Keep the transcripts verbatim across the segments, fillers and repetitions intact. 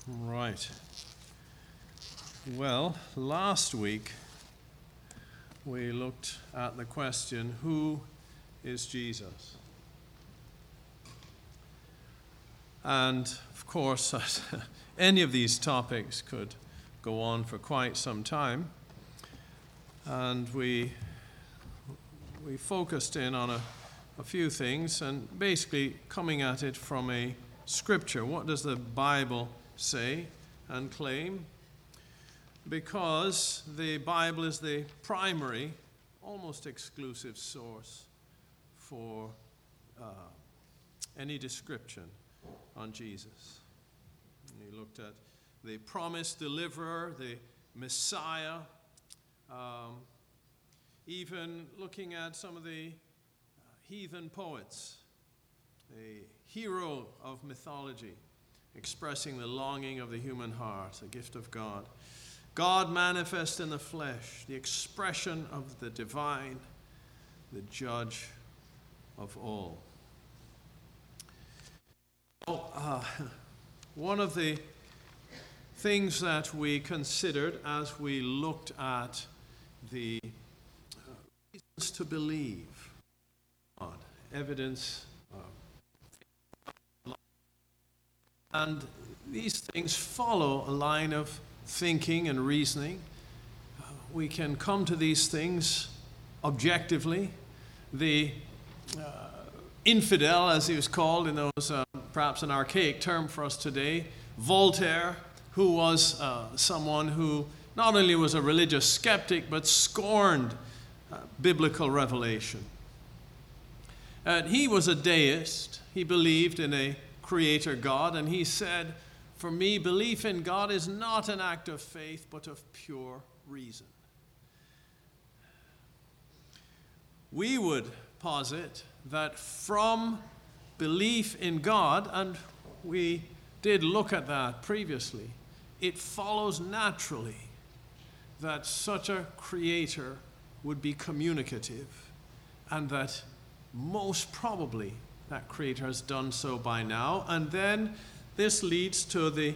Right. Well, last week we looked at the question, who is Jesus? And of course, any of these topics could go on for quite some time. And we we focused in on a, a few things and basically coming at it from a scripture. What does the Bible say and claim? Because the Bible is the primary, almost exclusive source for uh, any description on Jesus. We looked at the promised deliverer, the Messiah, um, even looking at some of the uh, heathen poets, a hero of mythology, expressing the longing of the human heart, the gift of God. God manifest in the flesh, the expression of the divine, the judge of all. Well, uh, one of the things that we considered as we looked at the uh, reasons to believe God, evidence, uh, and these things follow a line of thinking and reasoning. Uh, we can come to these things objectively. The uh, infidel, as he was called in those, uh, perhaps an archaic term for us today, Voltaire, who was uh, someone who not only was a religious skeptic, but scorned uh, biblical revelation. And he was a deist. He believed in a creator God, and he said, "For me, belief in God is not an act of faith, but of pure reason." We would posit that from belief in God, and we did look at that previously, it follows naturally that such a creator would be communicative, and that most probably that creator has done so by now. And then this leads to the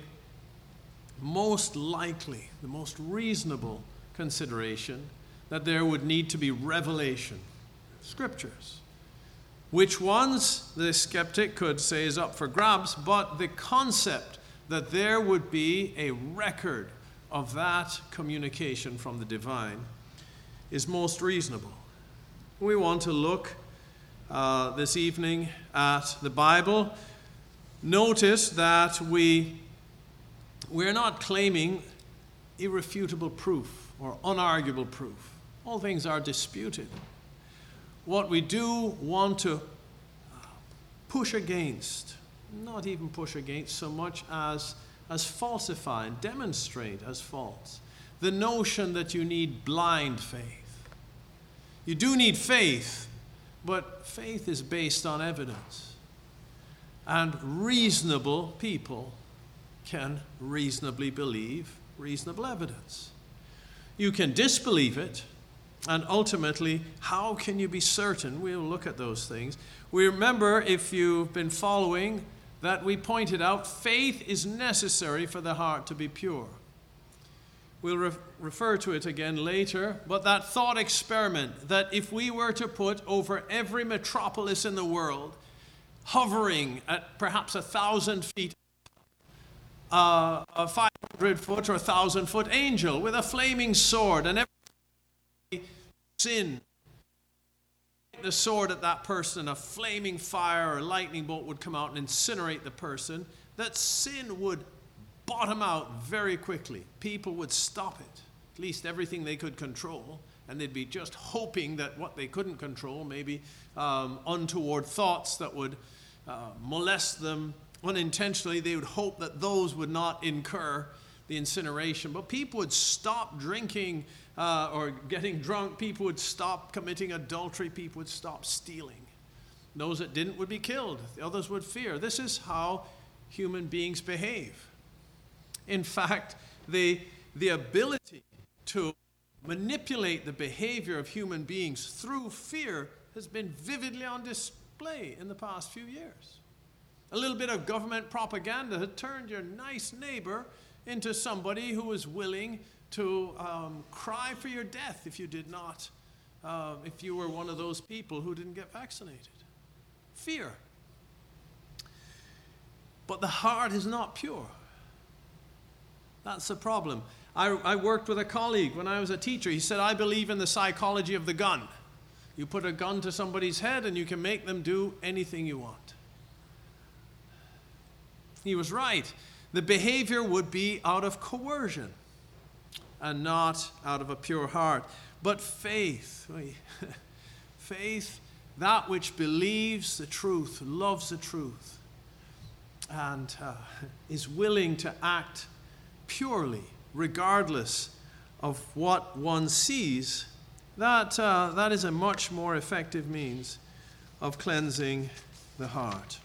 most likely, the most reasonable consideration that there would need to be revelation, scriptures. Which ones, the skeptic could say, is up for grabs, but the concept that there would be a record of that communication from the divine is most reasonable. We want to look uh, this evening at the Bible. Notice that we, we're not claiming irrefutable proof or unarguable proof. All things are disputed. What we do want to push against, not even push against so much as, as falsify and demonstrate as false, the notion that you need blind faith. You do need faith, but faith is based on evidence. And reasonable people can reasonably believe reasonable evidence. You can disbelieve it, and ultimately, how can you be certain? We'll look at those things. We remember, if you've been following, that we pointed out faith is necessary for the heart to be pure. We'll re- refer to it again later, but that thought experiment that if we were to put over every metropolis in the world, hovering at perhaps a thousand feet, uh, a five hundred foot or a thousand foot angel with a flaming sword, and every sin, the sword at that person, a flaming fire or a lightning bolt would come out and incinerate the person, that sin would bottom out very quickly. People would stop it, at least everything they could control, and they'd be just hoping that what they couldn't control, maybe um, untoward thoughts that would uh, molest them unintentionally, they would hope that those would not incur the incineration. But people would stop drinking uh, or getting drunk. People would stop committing adultery. People would stop stealing. Those that didn't would be killed. The others would fear. This is how human beings behave. In fact, the, the ability to manipulate the behavior of human beings through fear has been vividly on display in the past few years. A little bit of government propaganda had turned your nice neighbor into somebody who was willing to um, cry for your death if you did not, uh, if you were one of those people who didn't get vaccinated. Fear. But the heart is not pure. That's the problem. I, I worked with a colleague when I was a teacher. He said, I believe in the psychology of the gun. You put a gun to somebody's head and you can make them do anything you want. He was right. The behavior would be out of coercion and not out of a pure heart. But faith, faith, that which believes the truth, loves the truth, and uh, is willing to act purely, regardless of what one sees, that, uh, that is a much more effective means of cleansing the heart.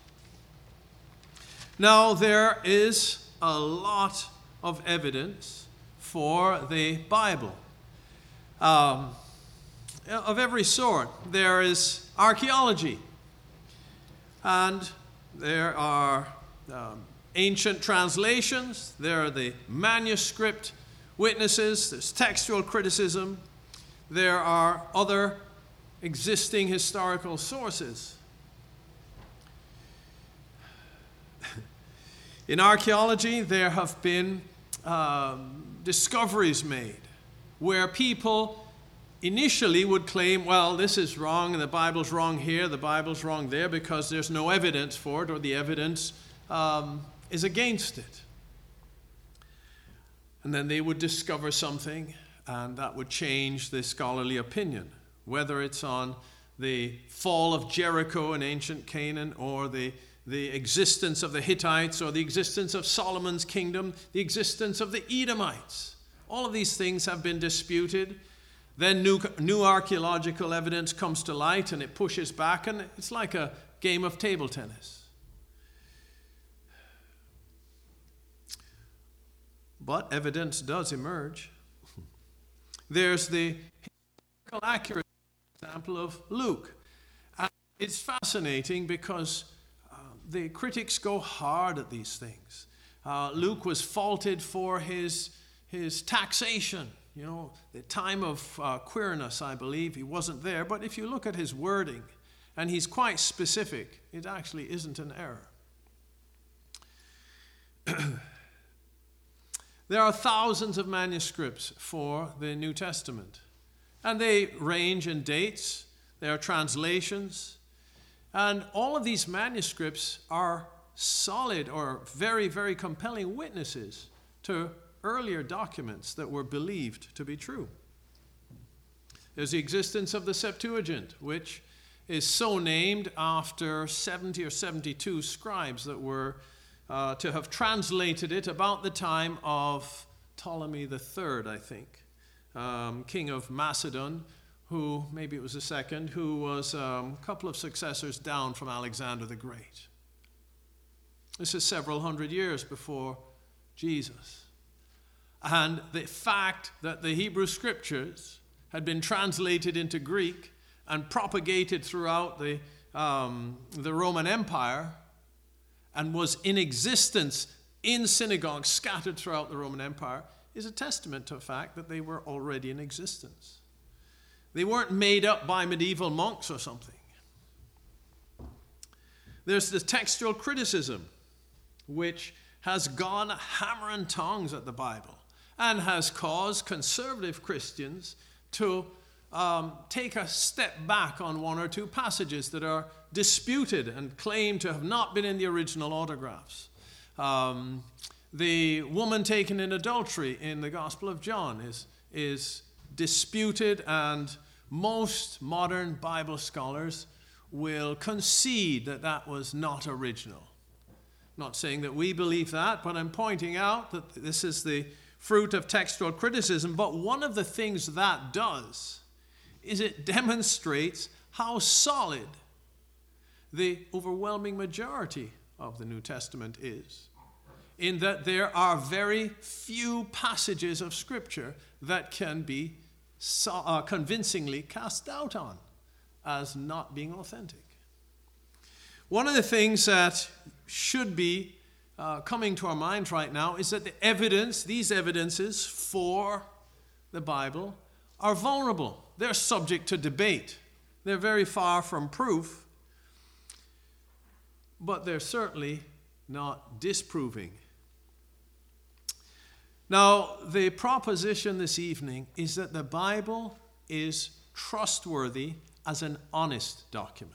Now, there is a lot of evidence for the Bible. Um, of every sort. There is archaeology, and there are um, ancient translations, there are the manuscript witnesses, there's textual criticism, there are other existing historical sources. In archaeology, there have been um, discoveries made where people initially would claim, well, this is wrong, and the Bible's wrong here, the Bible's wrong there, because there's no evidence for it, or the evidence um, is against it. And then they would discover something, and that would change the scholarly opinion, whether it's on the fall of Jericho in ancient Canaan, or the, the existence of the Hittites, or the existence of Solomon's kingdom, the existence of the Edomites. All of these things have been disputed. Then new, new archaeological evidence comes to light, and it pushes back, and it's like a game of table tennis. But evidence does emerge. There's the historical accurate example of Luke. And it's fascinating because uh, the critics go hard at these things. Uh, Luke was faulted for his, his taxation. You know, the time of uh, Quirinus, I believe, he wasn't there. But if you look at his wording, and he's quite specific, it actually isn't an error. There are thousands of manuscripts for the New Testament, and they range in dates. There are translations, and all of these manuscripts are solid or very, very compelling witnesses to earlier documents that were believed to be true. There's the existence of the Septuagint, which is so named after seventy or seventy-two scribes that were uh, to have translated it about the time of Ptolemy the Third, I think, um, king of Macedon, who, maybe it was the second, who was um, a couple of successors down from Alexander the Great. This is several hundred years before Jesus. And the fact that the Hebrew Scriptures had been translated into Greek and propagated throughout the, um, the Roman Empire and was in existence in synagogues scattered throughout the Roman Empire is a testament to the fact that they were already in existence. They weren't made up by medieval monks or something. There's the textual criticism, which has gone hammer and tongs at the Bible and has caused conservative Christians to um, take a step back on one or two passages that are disputed and claimed to have not been in the original autographs. Um, the woman taken in adultery in the Gospel of John is, is disputed, and most modern Bible scholars will concede that that was not original. I'm not saying that we believe that, but I'm pointing out that this is the fruit of textual criticism. But one of the things that does is it demonstrates how solid the overwhelming majority of the New Testament is, in that there are very few passages of Scripture that can be so, uh, convincingly cast doubt on as not being authentic. One of the things that should be uh, coming to our minds right now is that the evidence, these evidences for the Bible are vulnerable. They're subject to debate. They're very far from proof, but they're certainly not disproving. Now, the proposition this evening is that the Bible is trustworthy as an honest document.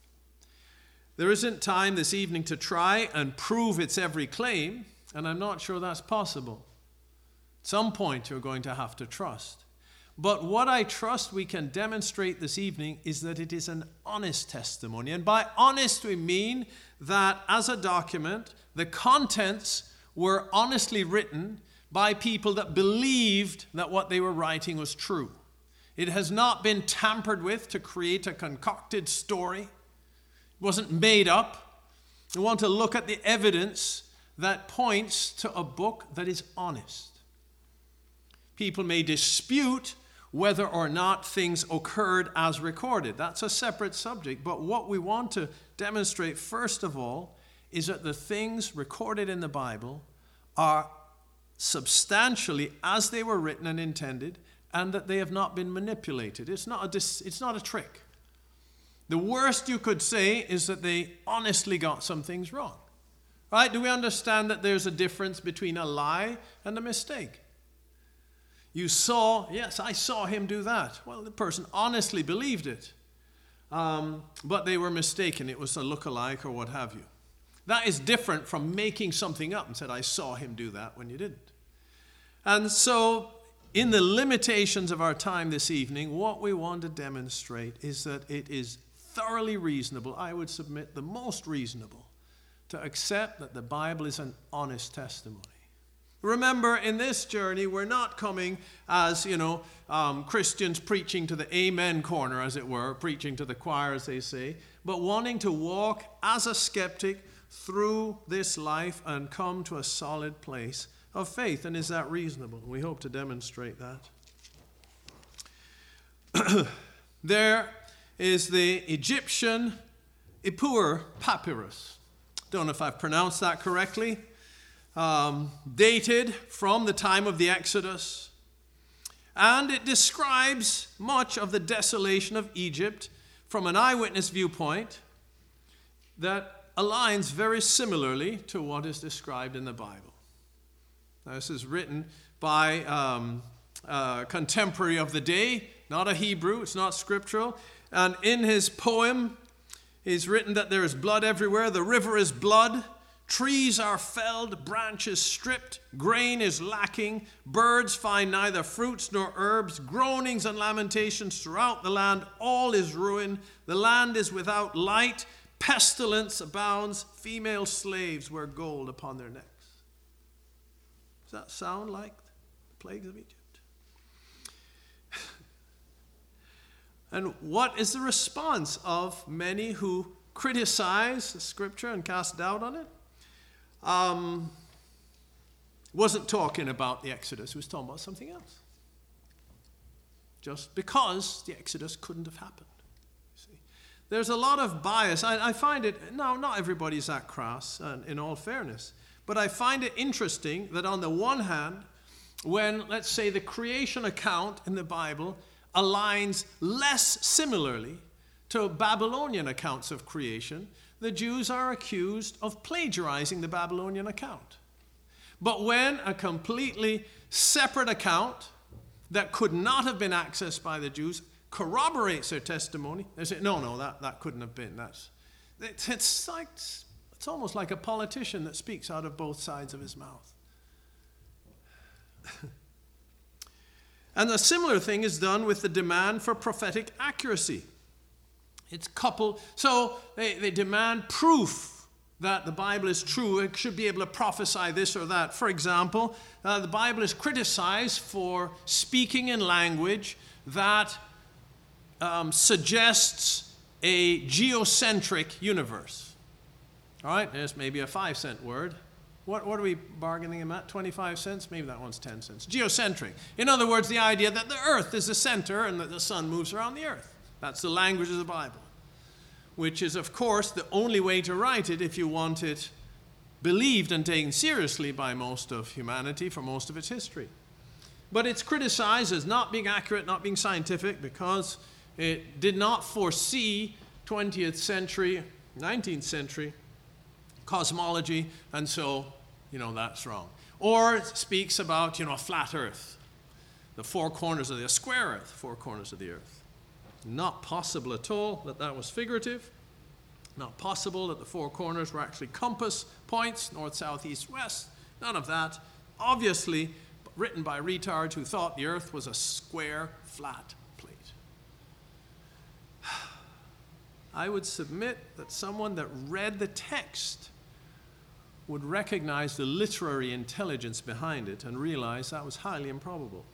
There isn't time this evening to try and prove its every claim, and I'm not sure that's possible. At some point, you're going to have to trust. But what I trust we can demonstrate this evening is that it is an honest testimony. And by honest, we mean that as a document, the contents were honestly written by people that believed that what they were writing was true. It has not been tampered with to create a concocted story. It wasn't made up. We want to look at the evidence that points to a book that is honest. People may dispute whether or not things occurred as recorded. That's a separate subject. But what we want to demonstrate, first of all, is that the things recorded in the Bible are substantially as they were written and intended, and that they have not been manipulated. It's not a, dis- it's not a trick. The worst you could say is that they honestly got some things wrong. Right? Do we understand that there's a difference between a lie and a mistake? You saw, yes, I saw him do that. Well, the person honestly believed it, um, but they were mistaken. It was a look-alike or what have you. That is different from making something up and said, I saw him do that when you didn't. And so, in the limitations of our time this evening, what we want to demonstrate is that it is thoroughly reasonable, I would submit the most reasonable, to accept that the Bible is an honest testimony. Remember, in this journey, we're not coming as, you know, um, Christians preaching to the amen corner, as it were, preaching to the choir, as they say, but wanting to walk as a skeptic through this life and come to a solid place of faith. And is that reasonable? We hope to demonstrate that. There is the Egyptian Ipuwer Papyrus. Don't know if I've pronounced that correctly. Um, dated from the time of the Exodus. And it describes much of the desolation of Egypt from an eyewitness viewpoint that aligns very similarly to what is described in the Bible. Now, this is written by um, a contemporary of the day, not a Hebrew, it's not scriptural. And in his poem, he's written that there is blood everywhere, the river is blood, trees are felled, branches stripped, grain is lacking, birds find neither fruits nor herbs, groanings and lamentations throughout the land, all is ruin, the land is without light, pestilence abounds, female slaves wear gold upon their necks. Does that sound like the plagues of Egypt? And what is the response of many who criticize the scripture and cast doubt on it? Um, wasn't talking about the Exodus, he was talking about something else. Just because the Exodus couldn't have happened. See? There's a lot of bias. I, I find it, no, not everybody's that crass, uh, in all fairness. But I find it interesting that on the one hand, when, let's say, the creation account in the Bible aligns less similarly to Babylonian accounts of creation, the Jews are accused of plagiarizing the Babylonian account. But when a completely separate account that could not have been accessed by the Jews corroborates their testimony, they say, no, no, that, that couldn't have been. That's, it's, it's, like, it's almost like a politician that speaks out of both sides of his mouth. And a similar thing is done with the demand for prophetic accuracy. It's coupled, so they, they demand proof that the Bible is true. It should be able to prophesy this or that. For example, uh, the Bible is criticized for speaking in language that um, suggests a geocentric universe. All right, there's maybe a five cent word. What, what are we bargaining him at? twenty-five cents? Maybe that one's ten cents. Geocentric. In other words, the idea that the earth is the center and that the sun moves around the earth. That's the language of the Bible. which is, of course, the only way to write it if you want it believed and taken seriously by most of humanity for most of its history. But it's criticized as not being accurate, not being scientific, because it did not foresee twentieth century, nineteenth century cosmology, and so, you know, that's wrong. Or it speaks about, you know, a flat earth, the four corners of the, a square earth, four corners of the earth. Not possible at all that that was figurative. Not possible that the four corners were actually compass points, north, south, east, west. None of that. Obviously, written by retards who thought the earth was a square, flat plate. I would submit that someone that read the text would recognize the literary intelligence behind it and realize that was highly improbable.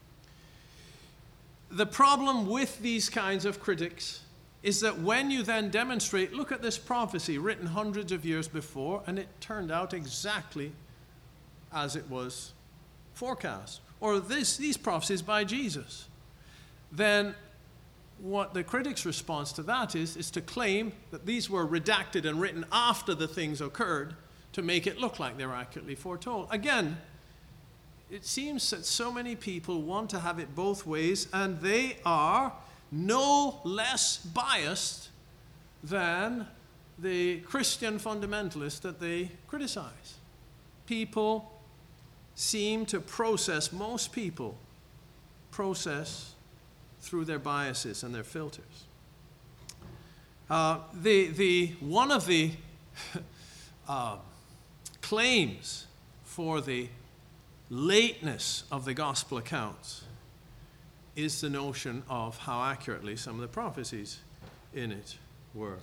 The problem with these kinds of critics is that when you then demonstrate, look at this prophecy written hundreds of years before, and it turned out exactly as it was forecast, or this, these prophecies by Jesus, then what the critics' response to that is, is to claim that these were redacted and written after the things occurred to make it look like they were accurately foretold. Again, it seems that so many people want to have it both ways, and they are no less biased than the Christian fundamentalists that they criticize. People seem to process, most people process through their biases and their filters. Uh, the, the, one of the uh, claims for the lateness of the gospel accounts is the notion of how accurately some of the prophecies in it were.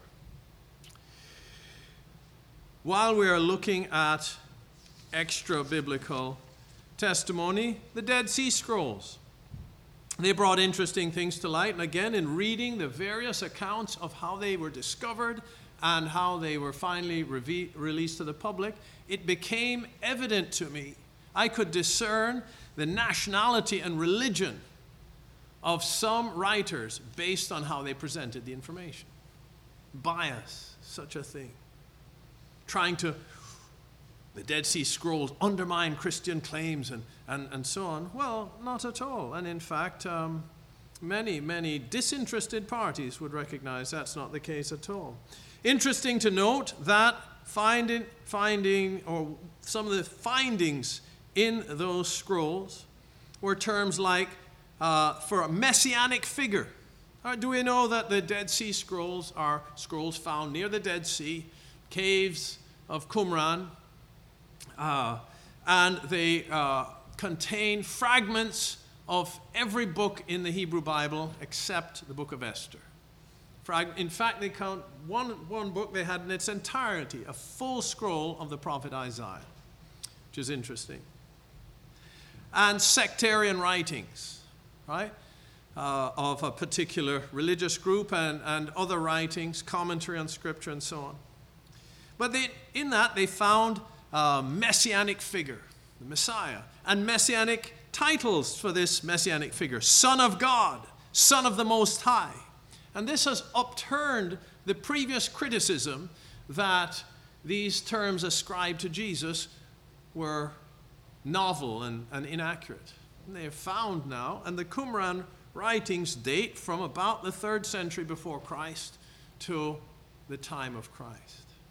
While we are looking at extra-biblical testimony, the Dead Sea Scrolls. They brought interesting things to light, and again, in reading the various accounts of how they were discovered and how they were finally reve- released to the public, it became evident to me. I could discern the nationality and religion of some writers based on how they presented the information. Bias, such a thing. Trying to, the Dead Sea Scrolls undermine Christian claims and, and, and so on. Well, not at all. And in fact, um, many, many disinterested parties would recognize that's not the case at all. Interesting to note that finding, finding or some of the findings in those scrolls were terms like uh, for a messianic figure. Uh, do we know that the Dead Sea Scrolls are scrolls found near the Dead Sea, caves of Qumran, uh, and they uh, contain fragments of every book in the Hebrew Bible except the book of Esther. Frag- in fact, they count one, one book they had in its entirety, a full scroll of the prophet Isaiah, which is interesting. And sectarian writings, right, uh, of a particular religious group and, and other writings, commentary on Scripture and so on. But they, in that, they found a messianic figure, the Messiah, and messianic titles for this messianic figure, Son of God, Son of the Most High. And this has upturned the previous criticism that these terms ascribed to Jesus were novel and, and inaccurate. And they are found now, and the Qumran writings date from about the third century before Christ to the time of Christ.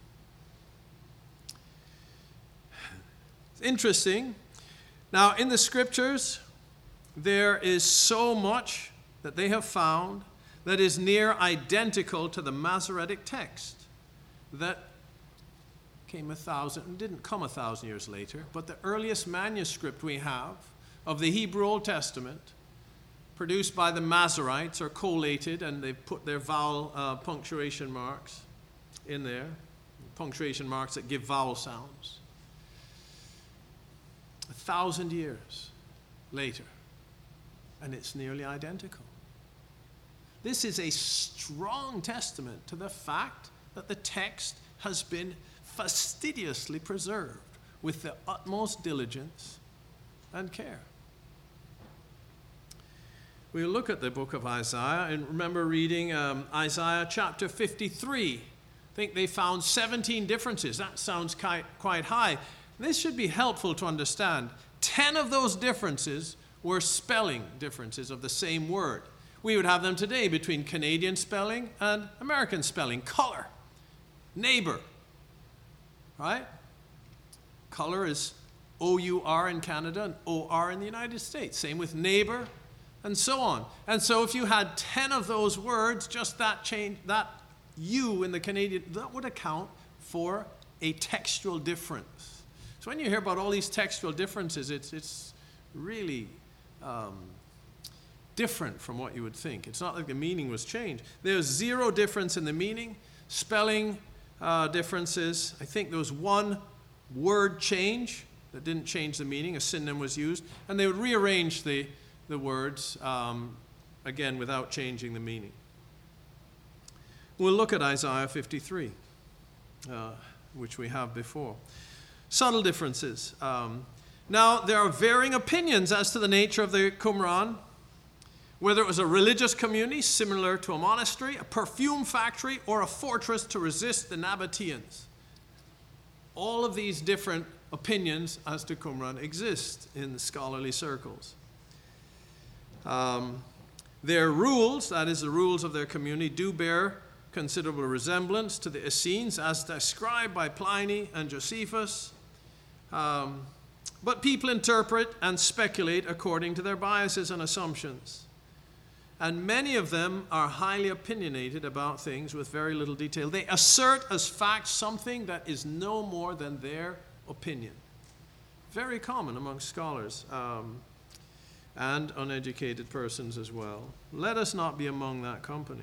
It's interesting. Now, in the Scriptures, there is so much that they have found that is near identical to the Masoretic text that came a thousand, didn't come a thousand years later, but the earliest manuscript we have of the Hebrew Old Testament, produced by the Masoretes, are collated, and they've put their vowel uh, punctuation marks in there, punctuation marks that give vowel sounds. A thousand years later, and it's nearly identical. This is a strong testament to the fact that the text has been fastidiously preserved with the utmost diligence and care. we'll look at the book of Isaiah and remember reading um, Isaiah chapter fifty-three. I think they found seventeen differences. That sounds quite, quite high. This should be helpful to understand. Ten of those differences were spelling differences of the same word. We would have them today between Canadian spelling and American spelling. Color, neighbor, right? Color is O U R in Canada and O R in the United States. Same with neighbor and so on. And so if you had ten of those words, just that change, that U in the Canadian, that would account for a textual difference. So when you hear about all these textual differences, it's, it's really um, different from what you would think. It's not like the meaning was changed. There's zero difference in the meaning. Spelling uh, differences. I think there was one word change that didn't change the meaning. A synonym was used. And they would rearrange the, the words, um, again, without changing the meaning. We'll look at Isaiah fifty-three, uh, which we have before. Subtle differences. Um, now, there are varying opinions as to the nature of the Qumran, whether it was a religious community similar to a monastery, a perfume factory, or a fortress to resist the Nabateans. All of these different opinions as to Qumran exist in scholarly circles. Um, their rules, that is the rules of their community, do bear considerable resemblance to the Essenes as described by Pliny and Josephus. Um, but people interpret and speculate according to their biases and assumptions. And many of them are highly opinionated about things with very little detail. They assert as fact something that is no more than their opinion. Very common among scholars um, and uneducated persons as well. Let us not be among that company.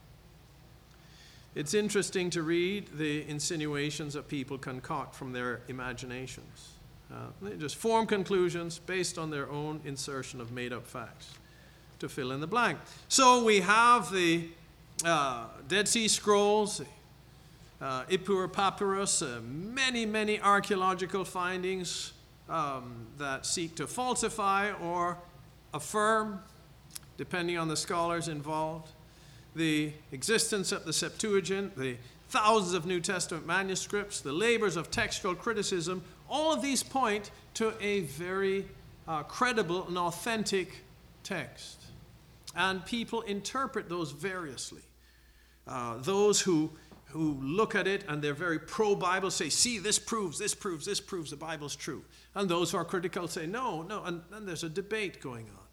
It's interesting to read the insinuations that people concoct from their imaginations. Uh, they just form conclusions based on their own insertion of made-up facts to fill in the blank. So we have the uh, Dead Sea Scrolls, the uh, Ippur Papyrus, uh, many, many archaeological findings um, that seek to falsify or affirm, depending on the scholars involved, the existence of the Septuagint, the thousands of New Testament manuscripts, the labors of textual criticism. All of these point to a very uh, credible and authentic text. And people interpret those variously. Uh, those who, who look at it and they're very pro-Bible say, see, this proves, this proves, this proves the Bible's true. And those who are critical say, no, no, and, and there's a debate going on.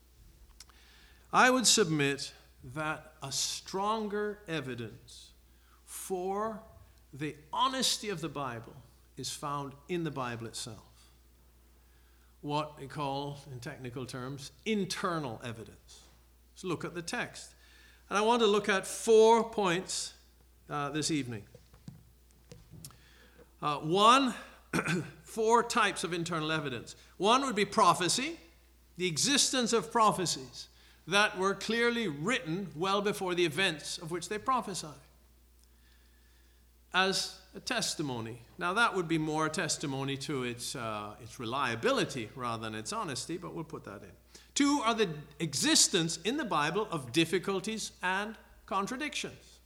I would submit that a stronger evidence for the honesty of the Bible is found in the Bible itself. What we call, in technical terms, internal evidence. Let's look at the text. And I want to look at four points uh, this evening. Uh, one, four types of internal evidence. One would be prophecy, the existence of prophecies that were clearly written well before the events of which they prophesy, as a testimony. Now that would be more a testimony to its, uh, its reliability rather than its honesty, but we'll put that in. Two are the existence in the Bible of difficulties and contradictions.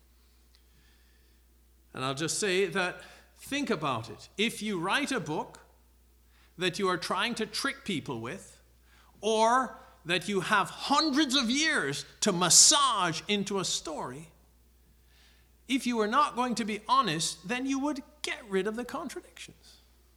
And I'll just say that, think about it. If you write a book that you are trying to trick people with, or that you have hundreds of years to massage into a story, if you were not going to be honest, then you would get rid of the contradictions.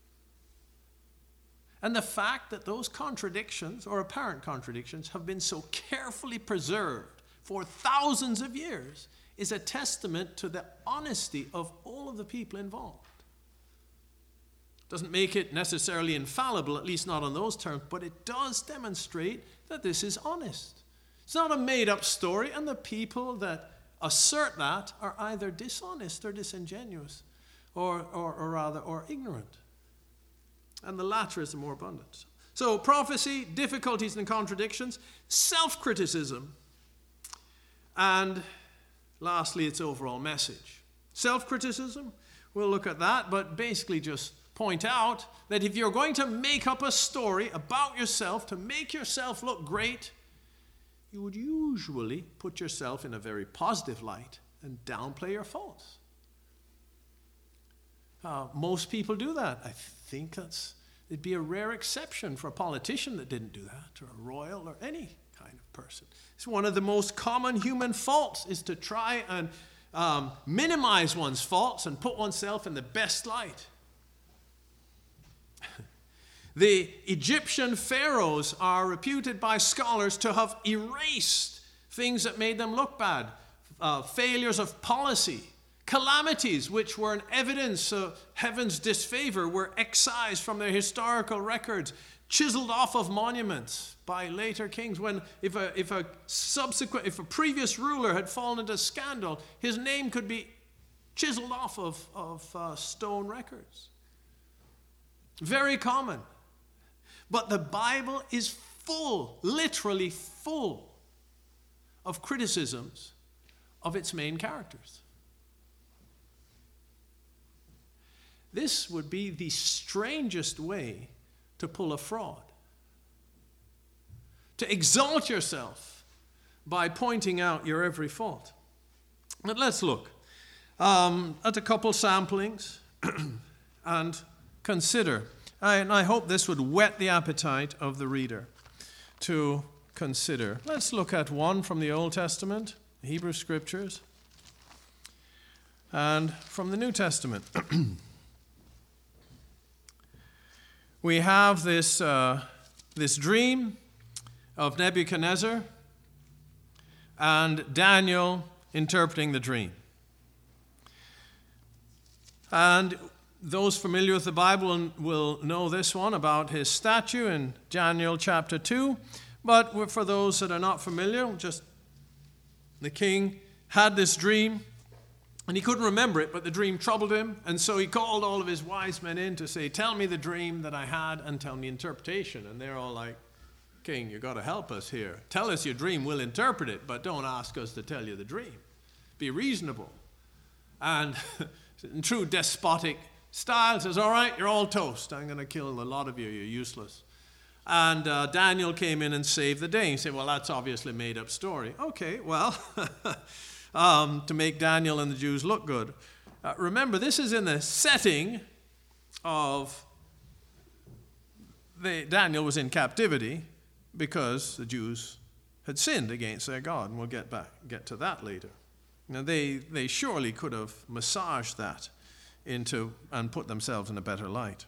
And the fact that those contradictions, or apparent contradictions, have been so carefully preserved for thousands of years is a testament to the honesty of all of the people involved. Doesn't make it necessarily infallible, at least not on those terms, but it does demonstrate that this is honest. It's not a made-up story, and the people that assert that are either dishonest or disingenuous, or, or, or rather, or ignorant. And the latter is the more abundant. So prophecy, difficulties and contradictions, self-criticism, and lastly, its overall message. Self-criticism, we'll look at that, but basically just point out that if you're going to make up a story about yourself to make yourself look great, you would usually put yourself in a very positive light and downplay your faults. Uh, most people do that. I think that's it'd be a rare exception for a politician that didn't do that, or a royal, or any kind of person. It's one of the most common human faults, is to try and um, minimize one's faults and put oneself in the best light. The Egyptian pharaohs are reputed by scholars to have erased things that made them look bad, uh, failures of policy, calamities which were an evidence of heaven's disfavor were excised from their historical records, chiseled off of monuments by later kings. When if a if a subsequent if a previous ruler had fallen into scandal, his name could be chiseled off of of uh, stone records. Very common. But the Bible is full, literally full, of criticisms of its main characters. This would be the strangest way to pull a fraud. To exalt yourself by pointing out your every fault. But let's look um, at a couple samplings and consider. I, and I hope this would whet the appetite of the reader to consider. Let's look at one from the Old Testament, the Hebrew Scriptures, and from the New Testament. We have this, uh, this dream of Nebuchadnezzar and Daniel interpreting the dream. And those familiar with the Bible will know this one about his statue in Daniel chapter two. But for those that are not familiar, just the king had this dream, and he couldn't remember it, but the dream troubled him. And so he called all of his wise men in to say, tell me the dream that I had and tell me interpretation. And they're all like, king, you've got to help us here. Tell us your dream, we'll interpret it, but don't ask us to tell you the dream. Be reasonable. And in true despotic style, says, all right, you're all toast. I'm going to kill a lot of you. You're useless. And uh, Daniel came in and saved the day. You say, well, that's obviously a made-up story. Okay, well, um, to make Daniel and the Jews look good. Uh, remember, this is in the setting of the, Daniel was in captivity because the Jews had sinned against their God. And we'll get back, get to that later. Now, they, they surely could have massaged that into and put themselves in a better light.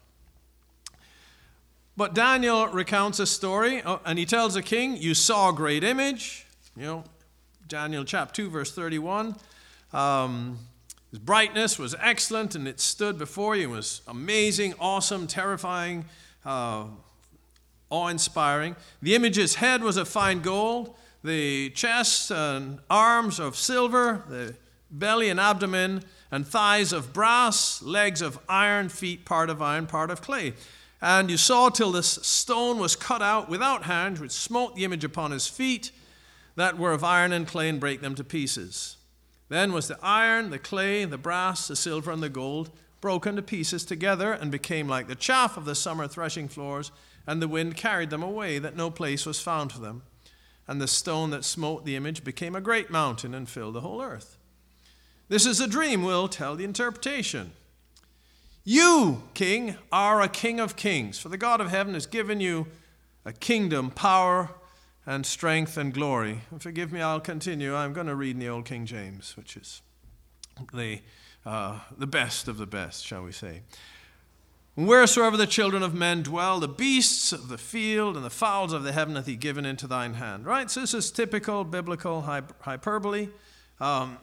But Daniel recounts a story, and he tells the king, you saw a great image. You know, Daniel chapter two, verse thirty-one. Um, his brightness was excellent, and it stood before you. It was amazing, awesome, terrifying, uh, awe-inspiring. The image's head was of fine gold, the chest and arms of silver, the belly and abdomen and thighs of brass, legs of iron, feet part of iron, part of clay. And you saw till this stone was cut out without hands, which smote the image upon his feet, that were of iron and clay, and brake them to pieces. Then was the iron, the clay, the brass, the silver, and the gold broken to pieces together, and became like the chaff of the summer threshing floors, and the wind carried them away, that no place was found for them. And the stone that smote the image became a great mountain, and filled the whole earth. This is a dream. We'll tell the interpretation. You, king, are a king of kings, for the God of heaven has given you a kingdom, power, and strength and glory. And forgive me, I'll continue. I'm going to read in the Old King James, which is the, uh, the best of the best, shall we say. Wheresoever the children of men dwell, the beasts of the field and the fowls of the heaven hath he given into thine hand. Right? So this is typical biblical hyperbole. Um,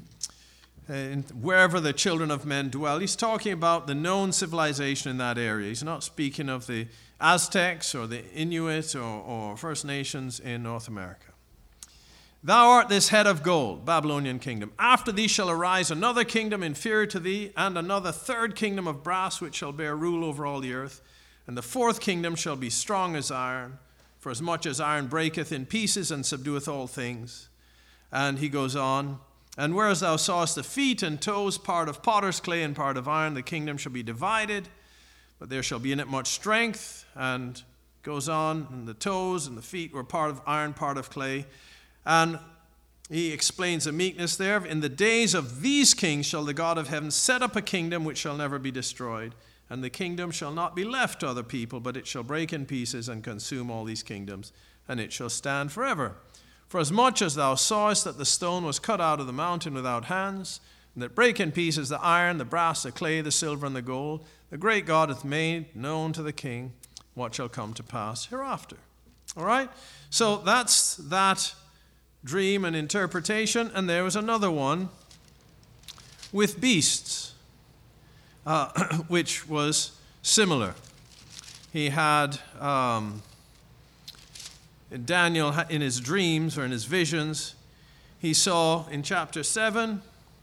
and wherever the children of men dwell. He's talking about the known civilization in that area. He's not speaking of the Aztecs or the Inuit or, or First Nations in North America. Thou art this head of gold, Babylonian kingdom. After thee shall arise another kingdom inferior to thee, and another third kingdom of brass, which shall bear rule over all the earth. And the fourth kingdom shall be strong as iron, for as much as iron breaketh in pieces and subdueth all things. And he goes on, and whereas thou sawest the feet and toes, part of potter's clay and part of iron, the kingdom shall be divided, but there shall be in it much strength. And goes on, and the toes and the feet were part of iron, part of clay. And he explains the meekness there. In the days of these kings shall the God of heaven set up a kingdom which shall never be destroyed. And the kingdom shall not be left to other people, but it shall break in pieces and consume all these kingdoms, and it shall stand forever. For as much as thou sawest that the stone was cut out of the mountain without hands, and that brake in pieces the iron, the brass, the clay, the silver, and the gold, the great God hath made known to the king what shall come to pass hereafter. All right? So that's that dream and interpretation. And there was another one with beasts, uh, which was similar. He had, um, Daniel, in his dreams or in his visions, he saw in chapter seven,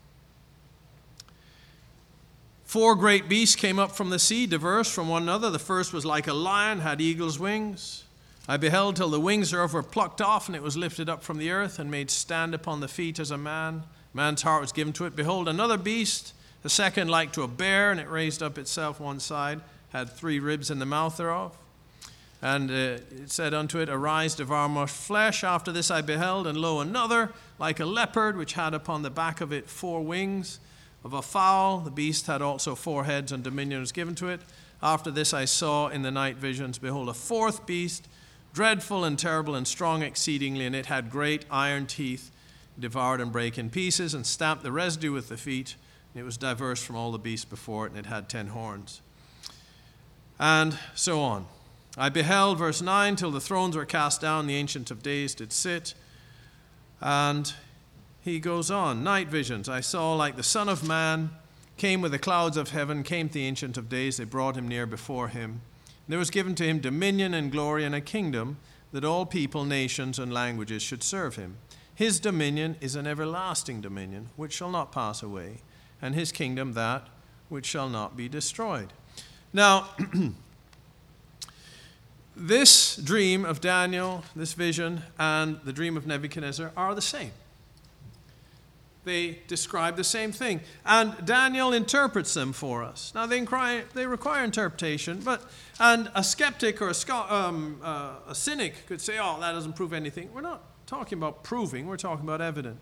four great beasts came up from the sea, diverse from one another. The first was like a lion, had eagle's wings. I beheld till the wings thereof were plucked off, and it was lifted up from the earth, and made stand upon the feet as a man. Man's heart was given to it. Behold, another beast, the second like to a bear, and it raised up itself one side, had three ribs in the mouth thereof. And uh, it said unto it, Arise, devour much flesh. After this I beheld, and lo, another, like a leopard, which had upon the back of it four wings of a fowl. The beast had also four heads, and dominion was given to it. After this I saw in the night visions, behold, a fourth beast, dreadful and terrible and strong exceedingly, and it had great iron teeth, devoured and brake in pieces, and stamped the residue with the feet. And it was diverse from all the beasts before it, and it had ten horns. And so on. I beheld, verse nine, till the thrones were cast down, the Ancient of Days did sit. And he goes on, night visions. I saw like the Son of Man came with the clouds of heaven, came to the Ancient of Days. They brought him near before him. There was given to him dominion and glory and a kingdom, that all people, nations, and languages should serve him. His dominion is an everlasting dominion, which shall not pass away, and his kingdom that which shall not be destroyed. Now, this dream of Daniel, this vision, and the dream of Nebuchadnezzar are the same. They describe the same thing. And Daniel interprets them for us. Now, they require, they require interpretation, but and a skeptic or a, scho- um, uh, a cynic could say, oh, that doesn't prove anything. We're not talking about proving. We're talking about evidence.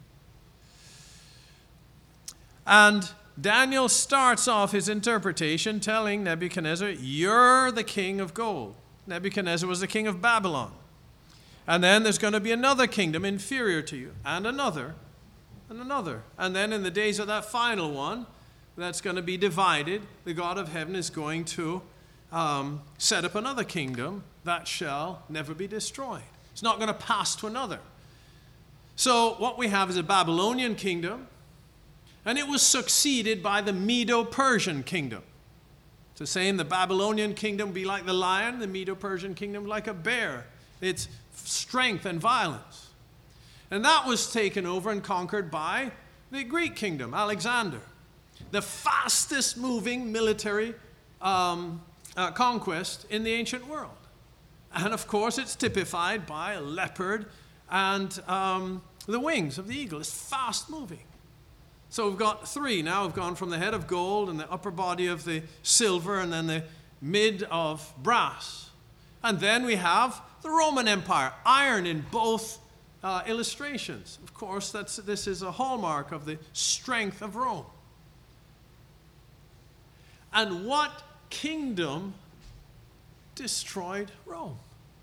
And Daniel starts off his interpretation telling Nebuchadnezzar, you're the king of gold. Nebuchadnezzar was the king of Babylon. And then there's going to be another kingdom inferior to you, and another, and another. And then in the days of that final one, that's going to be divided, the God of heaven is going to um, set up another kingdom that shall never be destroyed. It's not going to pass to another. So what we have is a Babylonian kingdom, and it was succeeded by the Medo-Persian kingdom. It's the same, the Babylonian kingdom be like the lion, the Medo-Persian kingdom like a bear. It's strength and violence. And that was taken over and conquered by the Greek kingdom, Alexander. The fastest moving military um, uh, conquest in the ancient world. And of course it's typified by a leopard and um, the wings of the eagle. It's fast moving. So we've got three now. We've gone from the head of gold and the upper body of the silver and then the mid of brass. And then we have the Roman Empire, iron in both uh, illustrations. Of course, that's, this is a hallmark of the strength of Rome. And what kingdom destroyed Rome?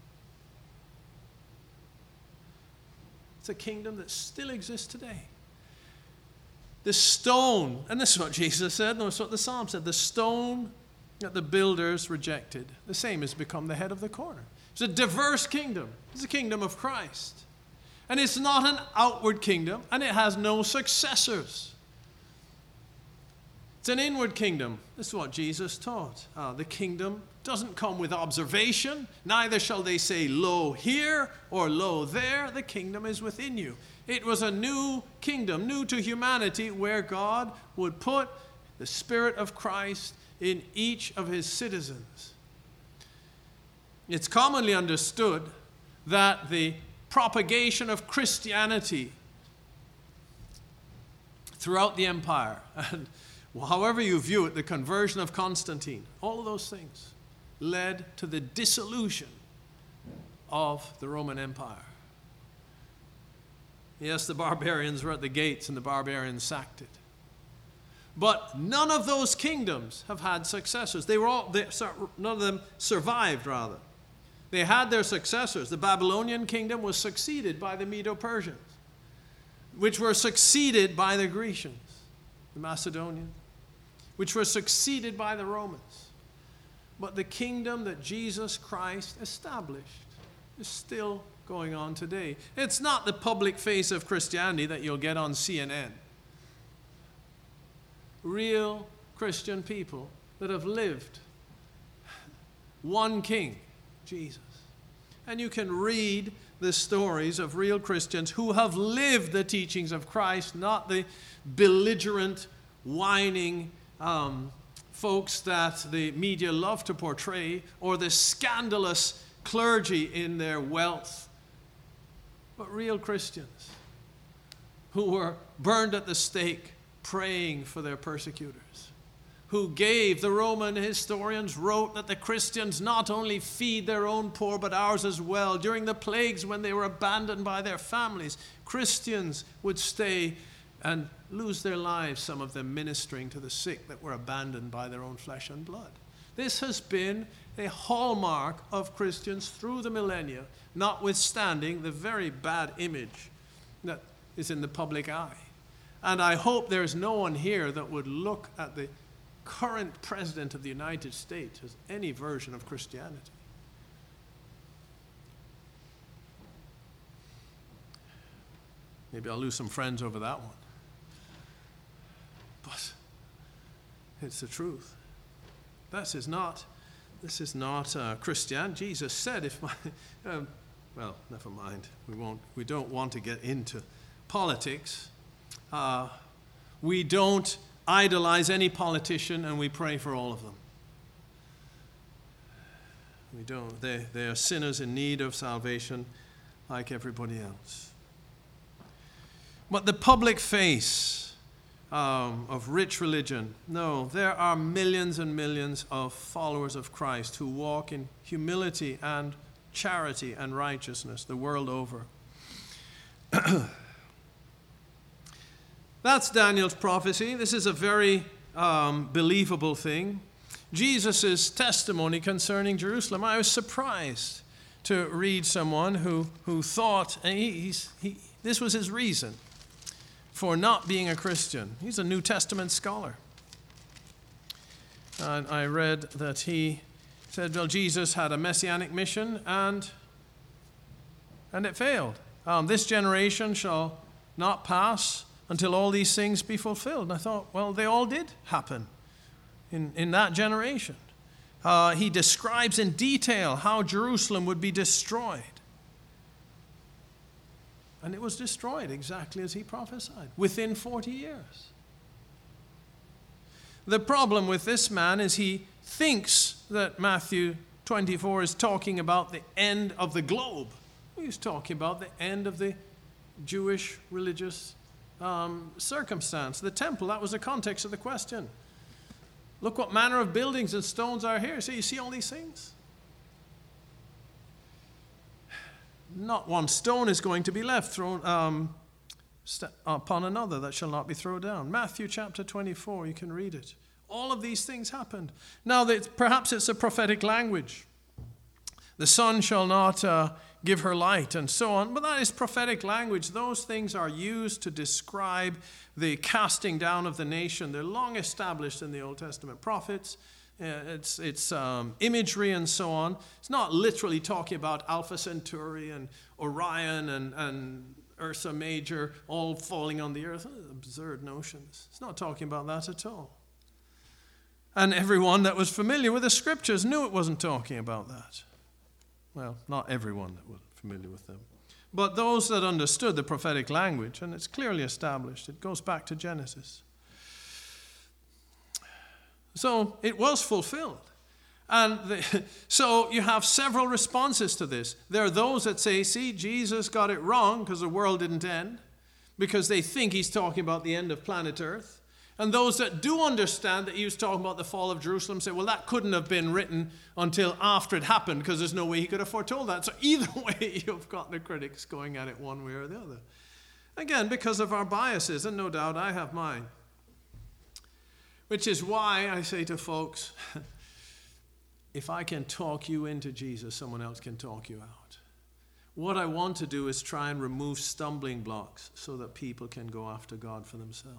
It's a kingdom that still exists today. The stone, and this is what Jesus said, and this is what the Psalm said, the stone that the builders rejected, the same has become the head of the corner. It's a diverse kingdom. It's the kingdom of Christ. And it's not an outward kingdom, and it has no successors. It's an inward kingdom. This is what Jesus taught. Uh, the kingdom doesn't come with observation. Neither shall they say, lo here or lo there. The kingdom is within you. It was a new kingdom, new to humanity, where God would put the Spirit of Christ in each of his citizens. It's commonly understood that the propagation of Christianity throughout the empire, and however you view it, the conversion of Constantine, all of those things, led to the dissolution of the Roman Empire. Yes, the barbarians were at the gates and the barbarians sacked it. But none of those kingdoms have had successors. They were all, they, none of them survived, rather. They had their successors. The Babylonian kingdom was succeeded by the Medo-Persians, which were succeeded by the Grecians, the Macedonians, which were succeeded by the Romans. But the kingdom that Jesus Christ established is still going on today. It's not the public face of Christianity that you'll get on C N N. Real Christian people that have lived one king, Jesus. And you can read the stories of real Christians who have lived the teachings of Christ, not the belligerent, whining um, folks that the media love to portray, or the scandalous clergy in their wealth, but real Christians who were burned at the stake praying for their persecutors, who gave, the Roman historians wrote that the Christians not only feed their own poor, but ours as well. During the plagues, when they were abandoned by their families, Christians would stay and lose their lives, some of them ministering to the sick that were abandoned by their own flesh and blood. This has been a hallmark of Christians through the millennia, notwithstanding the very bad image that is in the public eye. And I hope there's no one here that would look at the current president of the United States as any version of Christianity. Maybe I'll lose some friends over that one. But it's the truth. This is not, this is not uh, Christian. Jesus said, if my, um, well, never mind. We won't, we don't want to get into politics. Uh, we don't idolize any politician, and we pray for all of them. We don't. They, they are sinners in need of salvation like everybody else. But the public face um, of rich religion, no, there are millions and millions of followers of Christ who walk in humility and charity and righteousness the world over. That's Daniel's prophecy. This is a very um, believable thing. Jesus' testimony concerning Jerusalem, I was surprised to read someone who, who thought, and he, he's, he, this was his reason for not being a Christian. He's a New Testament scholar. And I read that he said, well, Jesus had a messianic mission, and, and it failed. Um, this generation shall not pass until all these things be fulfilled. And I thought, well, they all did happen in, in that generation. Uh, he describes in detail how Jerusalem would be destroyed. And it was destroyed exactly as he prophesied, within forty years. The problem with this man is he thinks that Matthew twenty-four is talking about the end of the globe. He's talking about the end of the Jewish religious Um, circumstance. The temple, that was the context of the question. Look what manner of buildings and stones are here. So you see all these things? Not one stone is going to be left thrown um, st- upon another that shall not be thrown down. Matthew chapter twenty-four, you can read it. All of these things happened. Now, that perhaps it's a prophetic language. The sun shall not uh, give her light, and so on. But that is prophetic language. Those things are used to describe the casting down of the nation. They're long established in the Old Testament prophets. Uh, it's it's um, imagery and so on. It's not literally talking about Alpha Centauri and Orion and, and Ursa Major all falling on the earth. Absurd notions. It's not talking about that at all. And everyone that was familiar with the scriptures knew it wasn't talking about that. Well, not everyone that was familiar with them. But those that understood the prophetic language, and it's clearly established, it goes back to Genesis. So it was fulfilled. And the, so you have several responses to this. There are those that say, see, Jesus got it wrong because the world didn't end, because they think he's talking about the end of planet Earth. And those that do understand that he was talking about the fall of Jerusalem say, well, that couldn't have been written until after it happened, because there's no way he could have foretold that. So either way, you've got the critics going at it one way or the other. Again, because of our biases, and no doubt I have mine. Which is why I say to folks, if I can talk you into Jesus, someone else can talk you out. What I want to do is try and remove stumbling blocks so that people can go after God for themselves.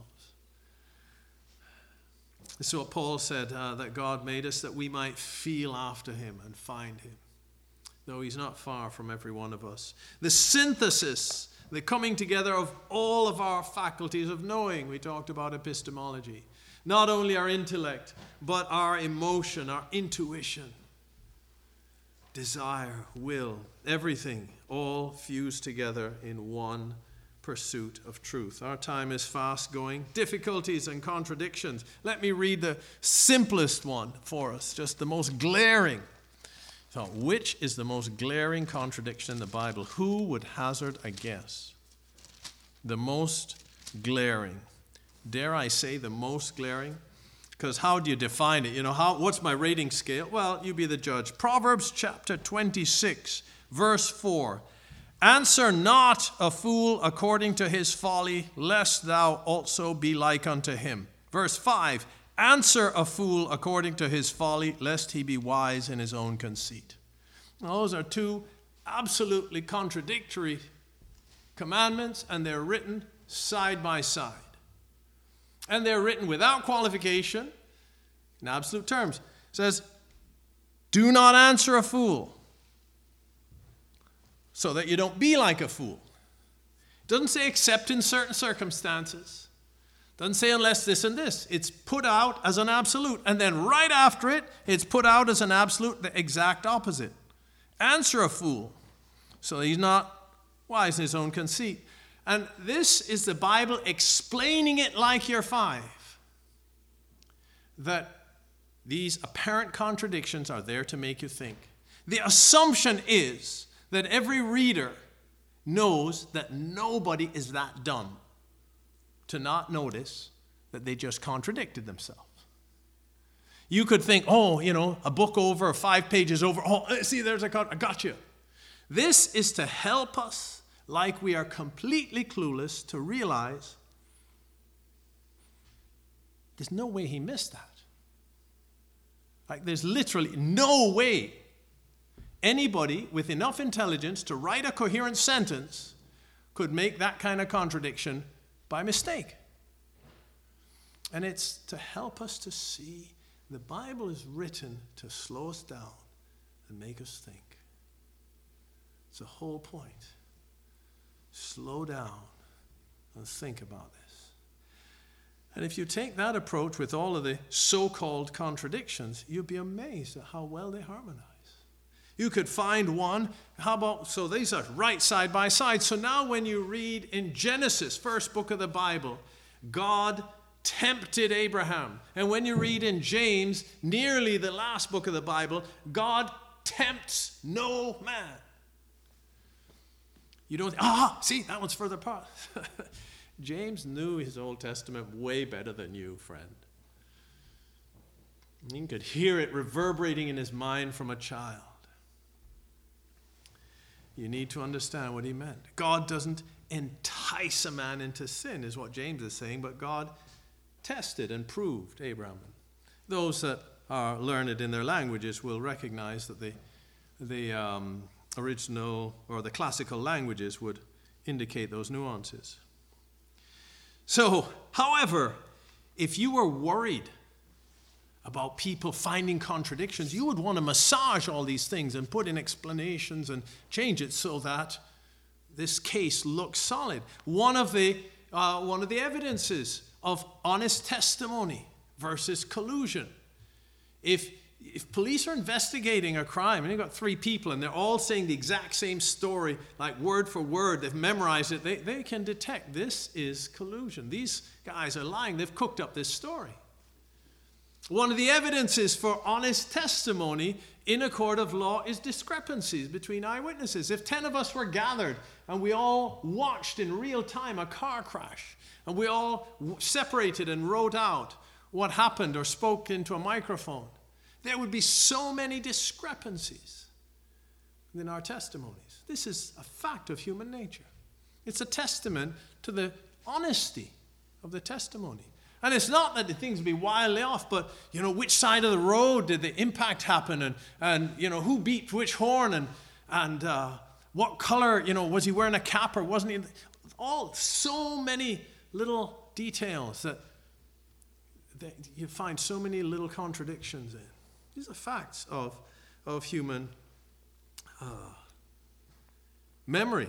This is what Paul said, uh, that God made us that we might feel after him and find him, though he's not far from every one of us. The synthesis, the coming together of all of our faculties of knowing. We talked about epistemology. Not only our intellect, but our emotion, our intuition, desire, will, everything, all fused together in one pursuit of truth. Our time is fast going. Difficulties and contradictions. Let me read the simplest one for us, just the most glaring. So, which is the most glaring contradiction in the Bible? Who would hazard a guess? The most glaring. Dare I say the most glaring? Because how do you define it? You know, how? What's my rating scale? Well, you be the judge. Proverbs chapter twenty-six, verse four. Answer not a fool according to his folly, lest thou also be like unto him. Verse five. Answer a fool according to his folly, lest he be wise in his own conceit. Now, those are two absolutely contradictory commandments, and they're written side by side. And they're written without qualification, in absolute terms. It says, do not answer a fool, so that you don't be like a fool. It doesn't say except in certain circumstances. It doesn't say unless this and this. It's put out as an absolute. And then right after it, it's put out as an absolute, the exact opposite. Answer a fool, so that he's not wise in his own conceit. And this is the Bible explaining it like year five. That these apparent contradictions are there to make you think. The assumption is that every reader knows that nobody is that dumb to not notice that they just contradicted themselves. You could think, oh, you know, a book over, or five pages over, oh, see, there's a con- I got you. This is to help us, like we are completely clueless, to realize there's no way he missed that. Like, there's literally no way anybody with enough intelligence to write a coherent sentence could make that kind of contradiction by mistake. And it's to help us to see the Bible is written to slow us down and make us think. It's the whole point. Slow down and think about this. And if you take that approach with all of the so-called contradictions, you'll be amazed at how well they harmonize. You could find one. How about, so these are right side by side. So now when you read in Genesis, first book of the Bible, God tempted Abraham. And when you read in James, nearly the last book of the Bible, God tempts no man. You don't, ah, see, that one's further apart. James knew his Old Testament way better than you, friend. You could hear it reverberating in his mind from a child. You need to understand what he meant. God doesn't entice a man into sin, is what James is saying, but God tested and proved Abraham. Those that are learned in their languages will recognize that the, the um, original or the classical languages would indicate those nuances. So, however, if you were worried about people finding contradictions, you would want to massage all these things and put in explanations and change it so that this case looks solid. One of the uh, one of the evidences of honest testimony versus collusion. If if police are investigating a crime and you've got three people and they're all saying the exact same story, like word for word, they've memorized it, they, they can detect this is collusion. These guys are lying. They've cooked up this story. One of the evidences for honest testimony in a court of law is discrepancies between eyewitnesses. If ten of us were gathered and we all watched in real time a car crash, and we all separated and wrote out what happened or spoke into a microphone, there would be so many discrepancies in our testimonies. This is a fact of human nature. It's a testament to the honesty of the testimony. And it's not that the things be wildly off, but, you know, which side of the road did the impact happen, and, and you know, who beat which horn, and, and uh, what color, you know, was he wearing a cap or wasn't he? All, so many little details that, that you find so many little contradictions in. These are facts of, of human uh, memory.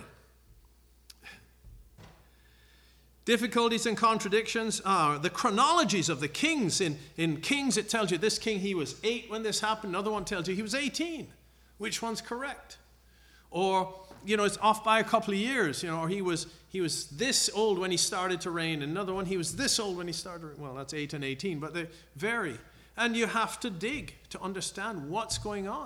Difficulties and contradictions are the chronologies of the kings. In, in Kings, it tells you this king, he was eight when this happened. Another one tells you he was eighteen. Which one's correct? Or, you know, it's off by a couple of years. You know, or he was he was this old when he started to reign. Another one, he was this old when he started. Well, that's eight and eighteen, but they vary. And you have to dig to understand what's going on.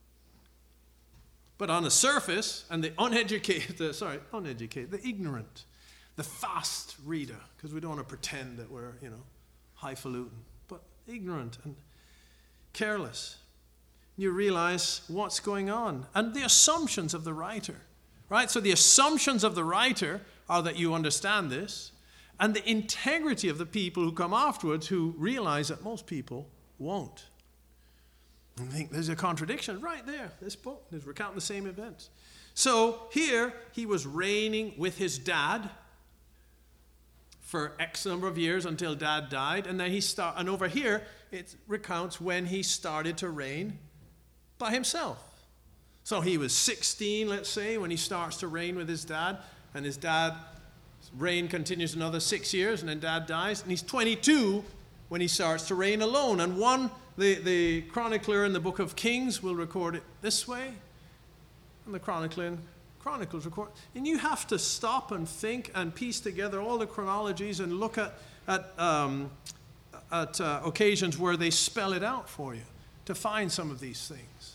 But on the surface, and the uneducated, the, sorry, uneducated, the ignorant, the fast reader, because we don't want to pretend that we're, you know, highfalutin, but ignorant and careless. You realize what's going on and the assumptions of the writer, right? So the assumptions of the writer are that you understand this, and the integrity of the people who come afterwards who realize that most people won't. I think there's a contradiction right there. This book is recounting the same events. So here he was reigning with his dad for X number of years until dad died, and then he start. And over here it recounts when he started to reign by himself. So he was sixteen, let's say, when he starts to reign with his dad, and his dad's reign continues another six years, and then dad dies, and he's twenty-two when he starts to reign alone. And one, the, the chronicler in the book of Kings will record it this way, and the chronicler in Chronicles record. And you have to stop and think and piece together all the chronologies and look at, at, um, at uh, occasions where they spell it out for you to find some of these things.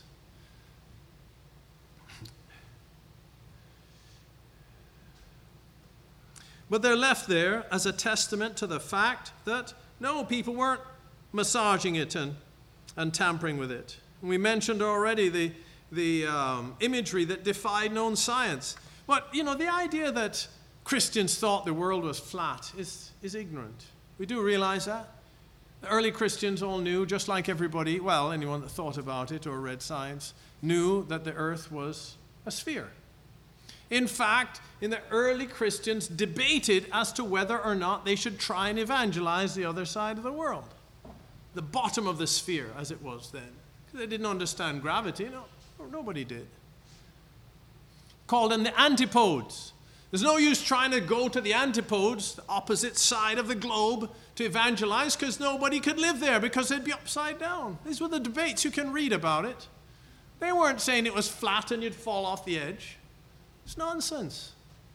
But they're left there as a testament to the fact that, no, people weren't massaging it and, and tampering with it. And we mentioned already the, the um, imagery that defied known science. But, you know, the idea that Christians thought the world was flat is, is ignorant. We do realize that. The early Christians all knew, just like everybody, well, anyone that thought about it or read science, knew that the earth was a sphere. In fact, in the early Christians debated as to whether or not they should try and evangelize the other side of the world. The bottom of the sphere, as it was then. They didn't understand gravity. No, nobody did. Called them the antipodes. There's no use trying to go to the antipodes, the opposite side of the globe, to evangelize, because nobody could live there because they'd be upside down. These were the debates. You can read about it. They weren't saying it was flat and you'd fall off the edge. It's nonsense.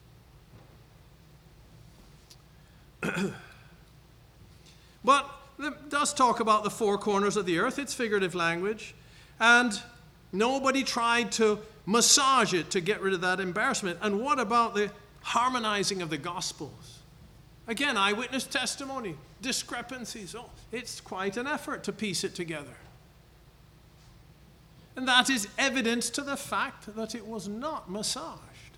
But it does talk about the four corners of the earth. It's figurative language. And nobody tried to massage it to get rid of that embarrassment. And what about the harmonizing of the Gospels? Again, eyewitness testimony, discrepancies. Oh, it's quite an effort to piece it together. And that is evidence to the fact that it was not massaged.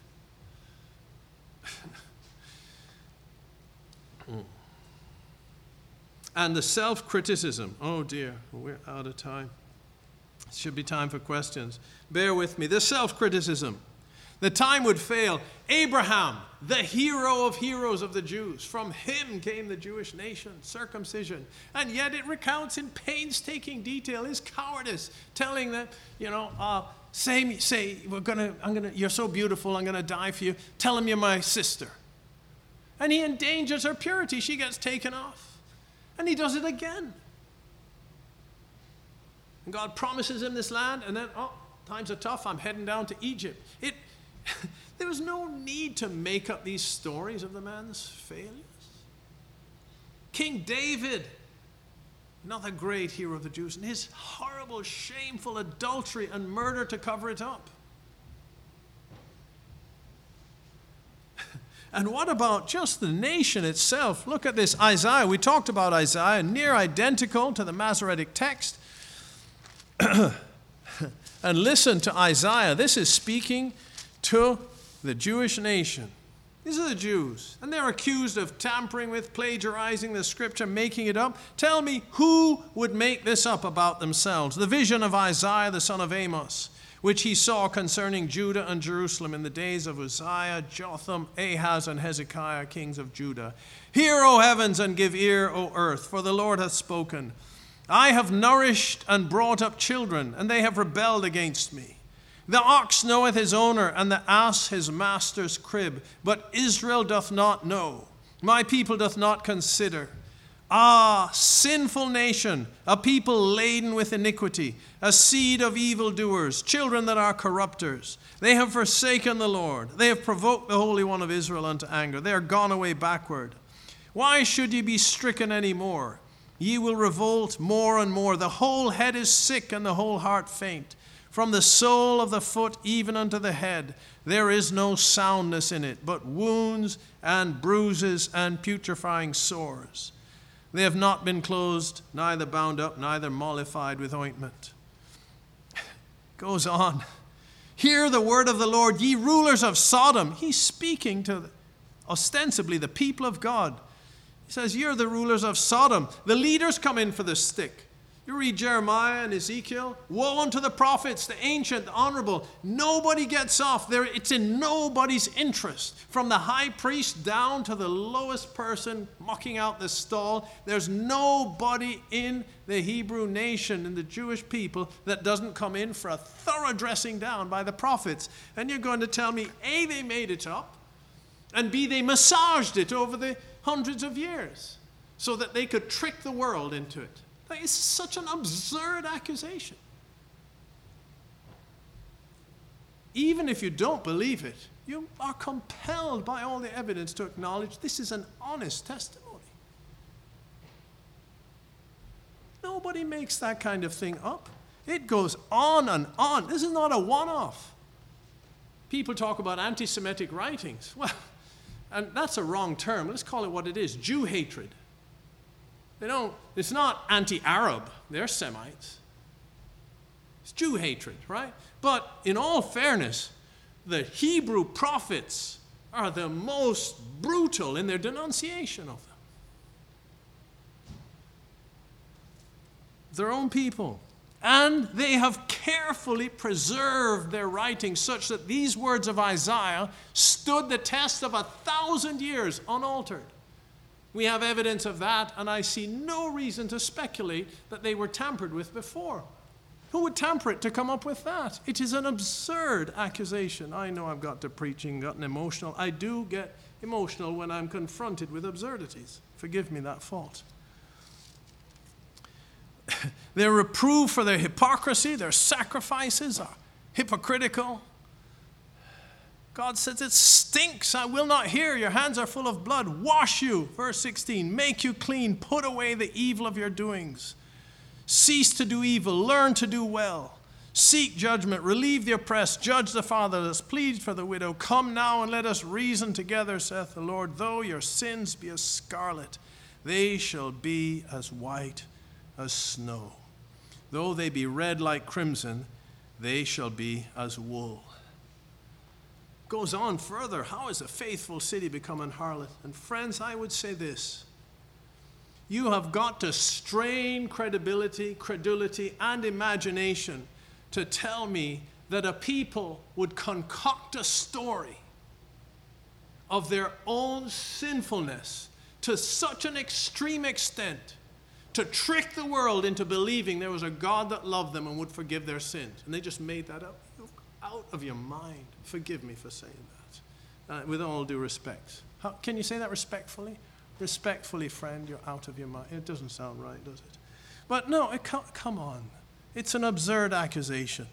And the self-criticism. Oh dear, we're out of time. It should be time for questions. Bear with me. The self-criticism. The time would fail. Abraham, the hero of heroes of the Jews. From him came the Jewish nation, circumcision. And yet it recounts in painstaking detail his cowardice, telling them, you know, uh, say, say, we're gonna, I'm gonna, you're so beautiful, I'm gonna die for you. Tell him you're my sister. And he endangers her purity. She gets taken off. And he does it again. And God promises him this land, and then, oh, times are tough, I'm heading down to Egypt. It, there was no need to make up these stories of the man's failures. King David, another great hero of the Jews, and his horrible, shameful adultery and murder to cover it up. And what about just the nation itself? Look at this Isaiah. We talked about Isaiah, near identical to the Masoretic text. And listen to Isaiah. This is speaking to the Jewish nation. These are the Jews, and they're accused of tampering with, plagiarizing the scripture, making it up. Tell me, who would make this up about themselves? The vision of Isaiah, the son of Amos, which he saw concerning Judah and Jerusalem in the days of Uzziah, Jotham, Ahaz, and Hezekiah, kings of Judah. Hear, O heavens, and give ear, O earth, for the Lord hath spoken. I have nourished and brought up children, and they have rebelled against me. The ox knoweth his owner, and the ass his master's crib. But Israel doth not know. My people doth not consider. Ah, sinful nation, a people laden with iniquity, a seed of evildoers, children that are corrupters. They have forsaken the Lord. They have provoked the Holy One of Israel unto anger. They are gone away backward. Why should ye be stricken any more? Ye will revolt more and more. The whole head is sick, and the whole heart faint. From the sole of the foot even unto the head, there is no soundness in it, but wounds and bruises and putrefying sores. They have not been closed, neither bound up, neither mollified with ointment. Goes on. Hear the word of the Lord, ye rulers of Sodom. He's speaking to ostensibly the people of God. He says, you're the rulers of Sodom. The leaders come in for the stick. You read Jeremiah and Ezekiel. Woe unto the prophets, the ancient, the honorable. Nobody gets off. There, it's in nobody's interest. From the high priest down to the lowest person mucking out the stall, there's nobody in the Hebrew nation and the Jewish people that doesn't come in for a thorough dressing down by the prophets. And you're going to tell me, A, they made it up, and B, they massaged it over the hundreds of years so that they could trick the world into it. It's such an absurd accusation. Even if you don't believe it, you are compelled by all the evidence to acknowledge this is an honest testimony. Nobody makes that kind of thing up. It goes on and on. This is not a one-off. People talk about anti-Semitic writings. Well, and that's a wrong term. Let's call it what it is, Jew hatred. They don't, it's not anti-Arab, they're Semites. It's Jew hatred, right? But in all fairness, the Hebrew prophets are the most brutal in their denunciation of them. Their own people. And they have carefully preserved their writings such that these words of Isaiah stood the test of a thousand years unaltered. We have evidence of that, and I see no reason to speculate that they were tampered with before. Who would tamper it to come up with that? It is an absurd accusation. I know I've got to preaching, gotten emotional. I do get emotional when I'm confronted with absurdities. Forgive me that fault. They're reproved for their hypocrisy. Their sacrifices are hypocritical. God says, it stinks. I will not hear. Your hands are full of blood. Wash you. Verse sixteen, make you clean. Put away the evil of your doings. Cease to do evil. Learn to do well. Seek judgment. Relieve the oppressed. Judge the fatherless. Plead for the widow. Come now and let us reason together, saith the Lord. Though your sins be as scarlet, they shall be as white as snow. Though they be red like crimson, they shall be as wool. Goes on further. How is a faithful city become an harlot? And friends, I would say this. You have got to strain credibility, credulity, and imagination to tell me that a people would concoct a story of their own sinfulness to such an extreme extent to trick the world into believing there was a God that loved them and would forgive their sins. And they just made that up. Out of your mind. Forgive me for saying that. Uh, with all due respect. How, can you say that respectfully? Respectfully, friend, you're out of your mind. It doesn't sound right, does it? But no, it, come on. It's an absurd accusation.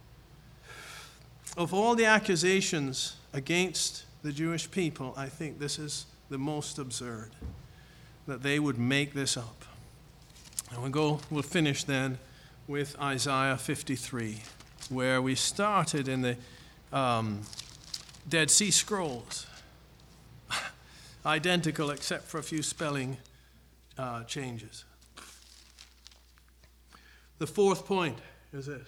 Of all the accusations against the Jewish people, I think this is the most absurd. That they would make this up. And we'll go, we'll finish then with Isaiah fifty-three, where we started in the um, Dead Sea Scrolls. Identical except for a few spelling uh, changes. The fourth point is this.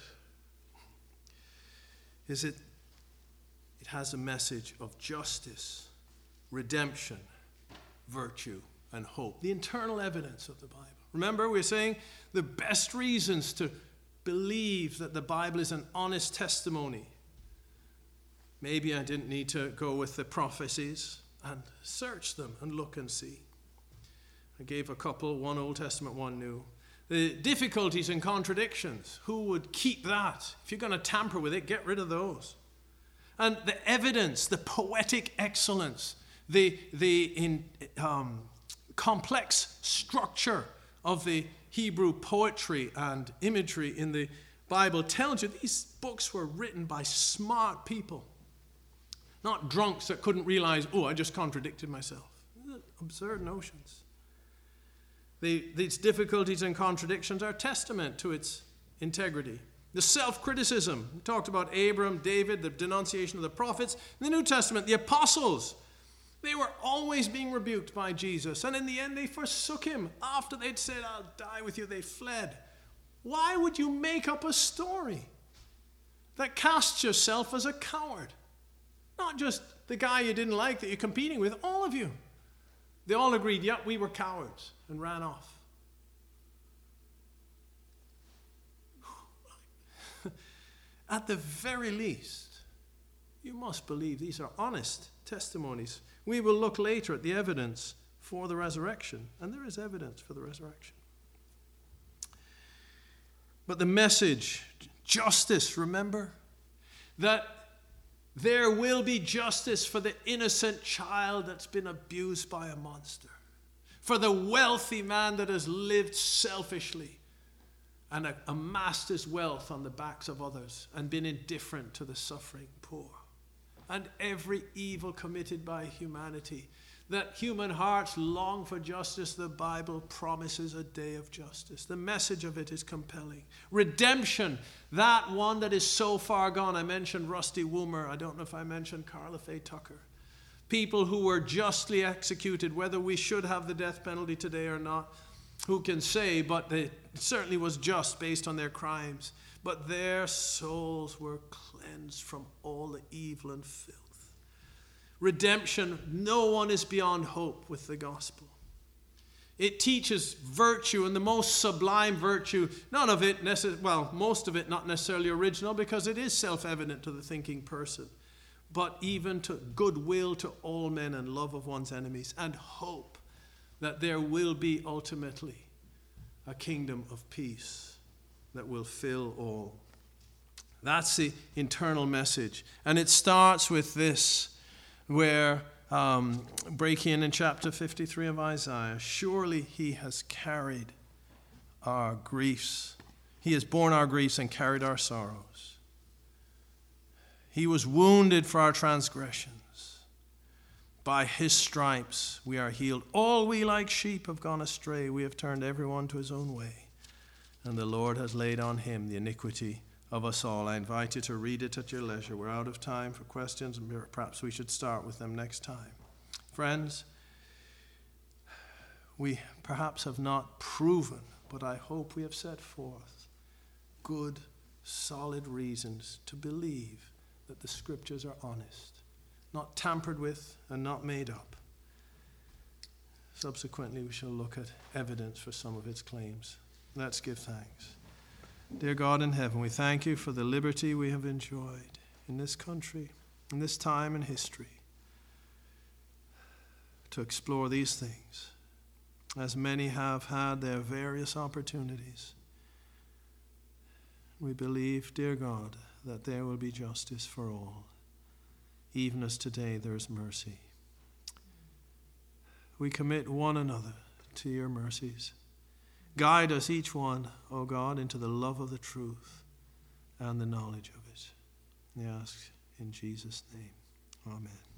Is it, it has a message of justice, redemption, virtue, and hope. The internal evidence of the Bible. Remember, we're saying the best reasons to believe that the Bible is an honest testimony. Maybe I didn't need to go with the prophecies and search them and look and see. I gave a couple, one Old Testament, one New. The difficulties and contradictions, who would keep that? If you're going to tamper with it, get rid of those. And the evidence, the poetic excellence, the, the in, um, complex structure of the Hebrew poetry and imagery in the Bible tells you these books were written by smart people, not drunks that couldn't realize, oh, I just contradicted myself. Absurd notions. The, these difficulties and contradictions are testament to its integrity. The self-criticism, we talked about Abram, David, the denunciation of the prophets. In the New Testament, the apostles, they were always being rebuked by Jesus. And in the end, they forsook him. After they'd said, I'll die with you, they fled. Why would you make up a story that casts yourself as a coward? Not just the guy you didn't like that you're competing with, all of you. They all agreed, yep, we were cowards, and ran off. At the very least, you must believe these are honest testimonies. We will look later at the evidence for the resurrection, and there is evidence for the resurrection. But the message, justice, remember? That there will be justice for the innocent child that's been abused by a monster, for the wealthy man that has lived selfishly and amassed his wealth on the backs of others and been indifferent to the suffering poor, and every evil committed by humanity. That human hearts long for justice, the Bible promises a day of justice. The message of it is compelling. Redemption, that one that is so far gone. I mentioned Rusty Woomer. I don't know if I mentioned Carla Faye Tucker. People who were justly executed, whether we should have the death penalty today or not, who can say, but it certainly was just based on their crimes. But their souls were cleansed from all the evil and filth. Redemption, no one is beyond hope with the gospel. It teaches virtue, and the most sublime virtue, none of it, necess- well, most of it not necessarily original, because it is self-evident to the thinking person, but even to goodwill to all men and love of one's enemies, and hope that there will be ultimately a kingdom of peace that will fill all. That's the internal message. And it starts with this, where um, break in in chapter fifty-three of Isaiah. Surely he has carried our griefs. He has borne our griefs and carried our sorrows. He was wounded for our transgressions. By his stripes we are healed. All we like sheep have gone astray. We have turned everyone to his own way. And the Lord has laid on him the iniquity of us all. I invite you to read it at your leisure. We're out of time for questions, and perhaps we should start with them next time. Friends, we perhaps have not proven, but I hope we have set forth good, solid reasons to believe that the Scriptures are honest, not tampered with and not made up. Subsequently, we shall look at evidence for some of its claims. Let's give thanks. Dear God in heaven, we thank you for the liberty we have enjoyed in this country, in this time in history, to explore these things, as many have had their various opportunities. We believe, dear God, that there will be justice for all, even as today there is mercy. We commit one another to your mercies. Guide us each one, O God, into the love of the truth and the knowledge of it. We ask in Jesus' name. Amen.